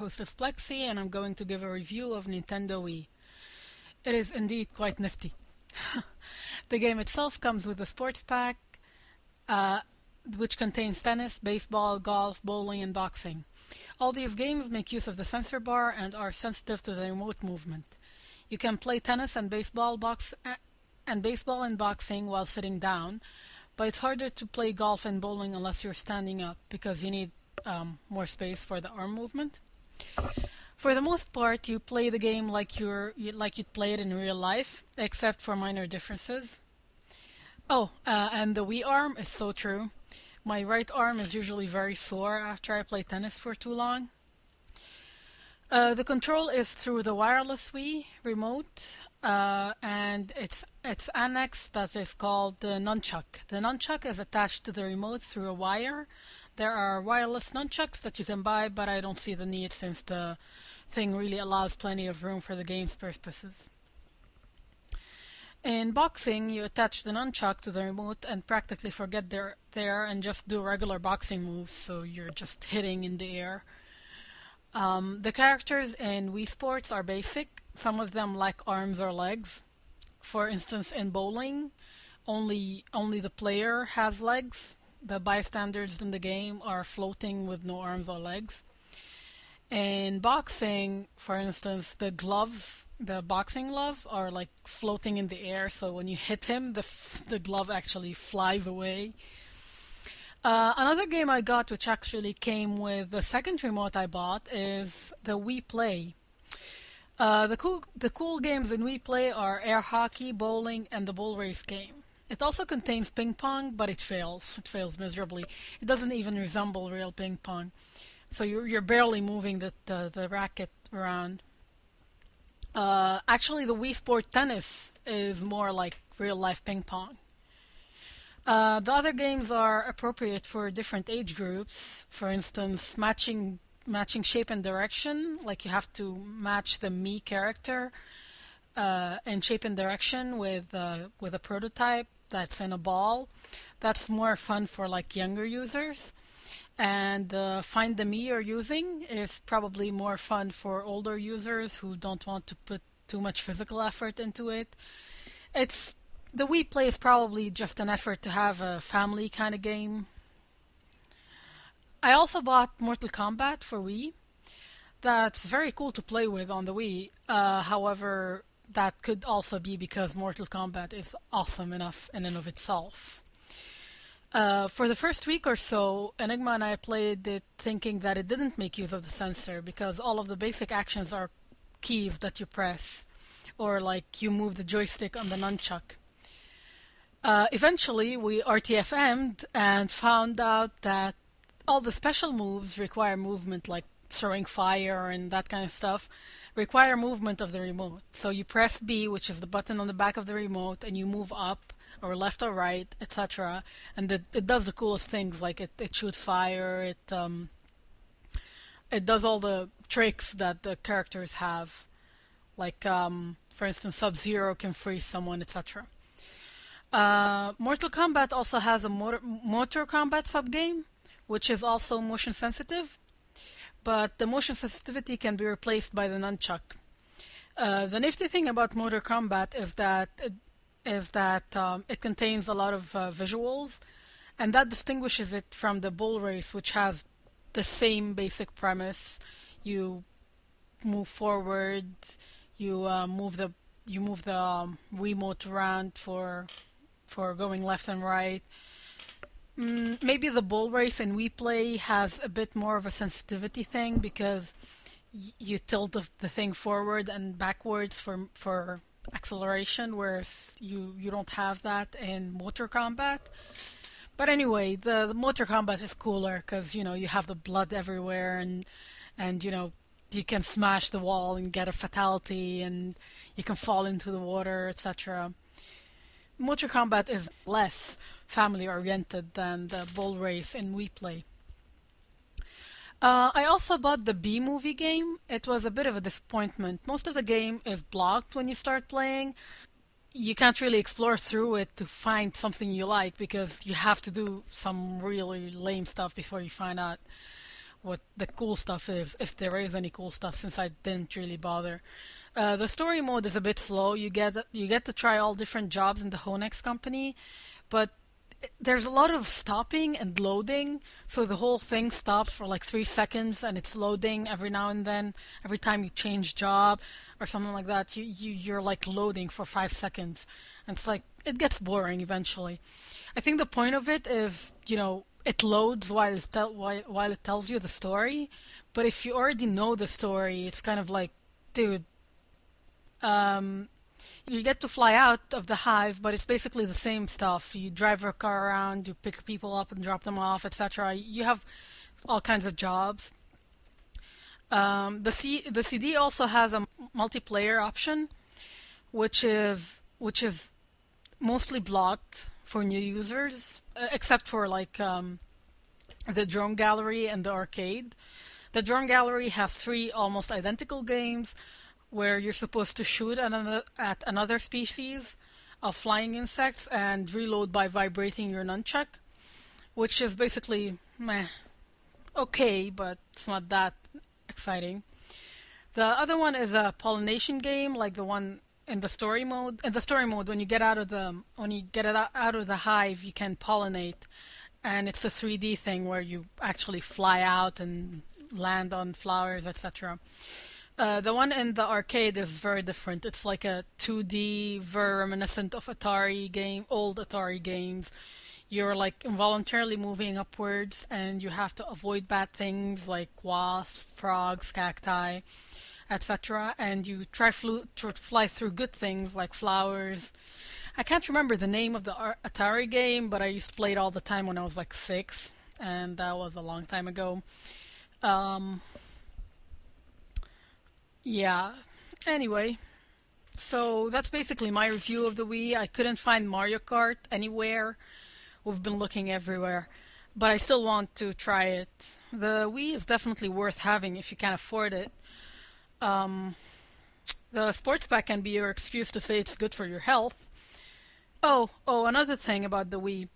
hostess Plexi, and I'm going to give a review of Nintendo Wii. It is indeed quite nifty. The game itself comes with a sports pack, uh, which contains tennis, baseball, golf, bowling, and boxing. All these games make use of the sensor bar and are sensitive to the remote movement. You can play tennis and baseball and boxing while sitting down, but it's harder to play golf and bowling unless you're standing up because you need more space for the arm movement. For the most part, you play the game like you'd play it in real life, except for minor differences. Oh, and the Wii arm is so true. My right arm is usually very sore after I play tennis for too long. The control is through the wireless Wii remote, and it's annex that is called the nunchuck. The nunchuck is attached to the remote through a wire. There are wireless nunchucks that you can buy, but I don't see the need since the thing really allows plenty of room for the game's purposes. In boxing, you attach the nunchuck to the remote and practically forget there and just do regular boxing moves, so you're just hitting in the air. The characters in Wii Sports are basic. Some of them lack arms or legs. For instance, in bowling, only the player has legs. The bystanders in the game are floating with no arms or legs. In boxing, for instance, the boxing gloves are like floating in the air, so when you hit him, the glove actually flies away. Another game I got, which actually came with the second remote I bought, is the Wii Play. The cool games in Wii Play are air hockey, bowling, and the bull race game. It also contains ping pong, but it fails. It fails miserably. It doesn't even resemble real ping pong. So you're barely moving the racket around. Actually, the Wii Sport Tennis is more like real life ping pong. The other games are appropriate for different age groups. For instance, matching shape and direction, like you have to match the Mii character in shape and direction with a prototype that's in a ball. That's more fun for like younger users. And Find the Mii you're using is probably more fun for older users who don't want to put too much physical effort into it. The Wii Play is probably just an effort to have a family kind of game. I also bought Mortal Kombat for Wii. That's very cool to play with on the Wii. However, that could also be because Mortal Kombat is awesome enough in and of itself. For the first week or so, Enigma and I played it thinking that it didn't make use of the sensor because all of the basic actions are keys that you press, or like you move the joystick on the nunchuck. Eventually, we RTFM'd and found out that all the special moves require movement, like throwing fire and that kind of stuff, require movement of the remote. So you press B, which is the button on the back of the remote, and you move up or left or right, etc. And it does the coolest things, like it shoots fire, it does all the tricks that the characters have, like for instance, Sub-Zero can freeze someone, etc. Mortal Kombat also has a motor combat subgame, which is also motion sensitive, but the motion sensitivity can be replaced by the nunchuck. The nifty thing about Motor Combat is that it contains a lot of visuals, and that distinguishes it from the Bull Race, which has the same basic premise. You move forward, you move the remote around for going left and right. Maybe the Bull Race in Wii Play has a bit more of a sensitivity thing because you tilt the thing forward and backwards for acceleration, whereas you don't have that in Motor Combat. But anyway, the Motor Combat is cooler because you have the blood everywhere and you can smash the wall and get a fatality and you can fall into the water, etc. Motor Combat is less family oriented than the Bull Race in Wii Play. I also bought the B-Movie game. It was a bit of a disappointment. Most of the game is blocked when you start playing. You can't really explore through it to find something you like because you have to do some really lame stuff before you find out what the cool stuff is, if there is any cool stuff, since I didn't really bother. The story mode is a bit slow. You get to try all different jobs in the Honex company, but there's a lot of stopping and loading, so the whole thing stops for like 3 seconds and it's loading every now and then. Every time you change job or something like that, you're like loading for 5 seconds. And it's like it gets boring eventually. I think the point of it is, it loads while it tells you the story. But if you already know the story, it's kind of like, dude, um, you get to fly out of the hive, but it's basically the same stuff. You drive your car around, you pick people up and drop them off, etc. You have all kinds of jobs. The CD also has a multiplayer option, which is mostly blocked for new users, except for like the drone gallery and the arcade. The drone gallery has three almost identical games where you're supposed to shoot at another species of flying insects and reload by vibrating your nunchuck, which is basically meh, okay, but it's not that exciting. The other one is a pollination game, like the one in the story mode. In the story mode, when you get out of the hive, you can pollinate, and it's a 3D thing where you actually fly out and land on flowers, etc. The one in the arcade is very different. It's like a 2D, very reminiscent of old Atari games. You're like involuntarily moving upwards, and you have to avoid bad things like wasps, frogs, cacti, etc. And you to fly through good things like flowers. I can't remember the name of the Atari game, but I used to play it all the time when I was like 6, and that was a long time ago. Um, yeah. Anyway, so that's basically my review of the Wii. I couldn't find Mario Kart anywhere. We've been looking everywhere, but I still want to try it. The Wii is definitely worth having if you can afford it. Um, the sports pack can be your excuse to say it's good for your health. Another thing about the Wii,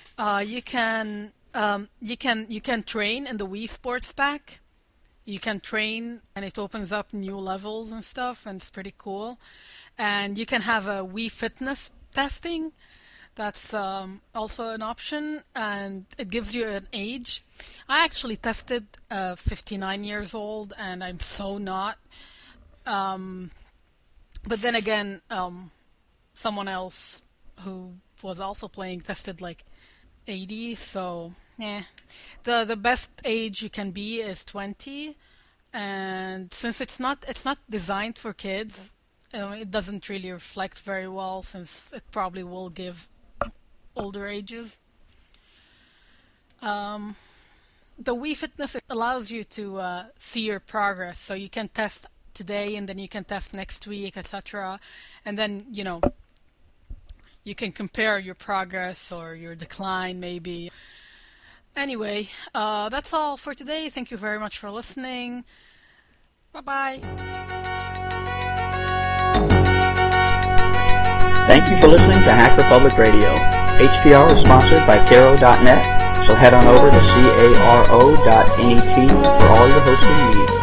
you can train in the Wii Sports Pack. You can train, and it opens up new levels and stuff, and it's pretty cool. And you can have a Wii Fitness testing. That's also an option, and it gives you an age. I actually tested 59 years old, and I'm so not. Um, but then again, someone else who was also playing tested like 80, so yeah. The best age you can be is 20, and since it's not designed for kids, it doesn't really reflect very well since it probably will give older ages. Um, the Wii Fitness allows you to see your progress, so you can test today and then you can test next week, etc. And then you can compare your progress or your decline maybe. Anyway, that's all for today. Thank you very much for listening. Bye bye. Thank you for listening to Hacker Public Radio. HPR is sponsored by Caro.net, so head on over to caro.net for all your hosting needs.